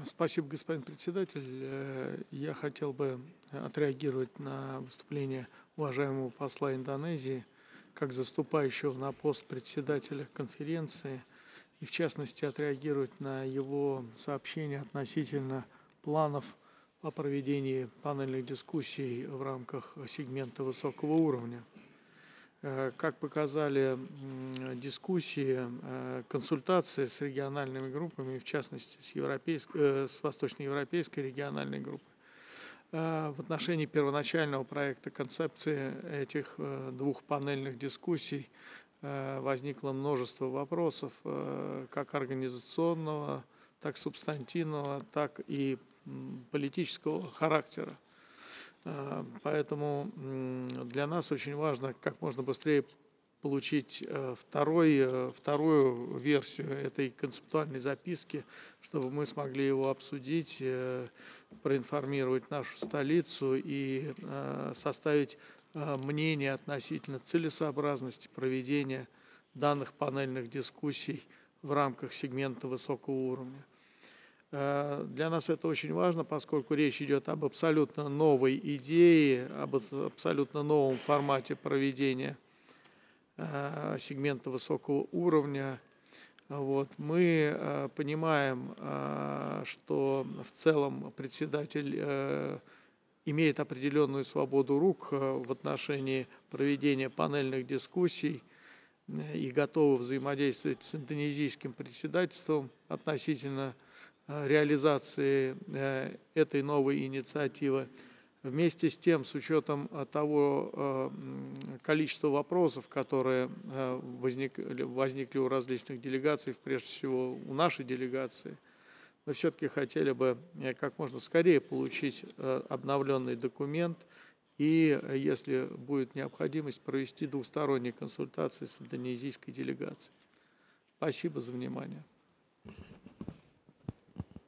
Спасибо, господин председатель. Я хотел бы отреагировать на выступление уважаемого посла Индонезии, как заступающего на пост председателя конференции, и в частности отреагировать на его сообщение относительно планов по проведению панельных дискуссий в рамках сегмента высокого уровня. Как показали дискуссии, консультации с региональными группами, в частности с восточноевропейской региональной группой, в отношении первоначального проекта концепции этих двух панельных дискуссий возникло множество вопросов, как организационного, так субстантивного, так и политического характера. Поэтому для нас очень важно как можно быстрее получить вторую версию этой концептуальной записки, чтобы мы смогли его обсудить, проинформировать нашу столицу и составить мнение относительно целесообразности проведения данных панельных дискуссий в рамках сегмента высокого уровня. Для нас это очень важно, поскольку речь идет об абсолютно новой идее, об абсолютно новом формате проведения сегмента высокого уровня. Вот. Мы понимаем, что в целом председатель имеет определенную свободу рук в отношении проведения панельных дискуссий и готовы взаимодействовать с индонезийским председательством относительно реализации этой новой инициативы. Вместе с тем, с учетом того количества вопросов, которые возникли у различных делегаций, прежде всего у нашей делегации, мы все-таки хотели бы как можно скорее получить обновленный документ и, если будет необходимость, провести двусторонние консультации с индонезийской делегацией. Спасибо за внимание.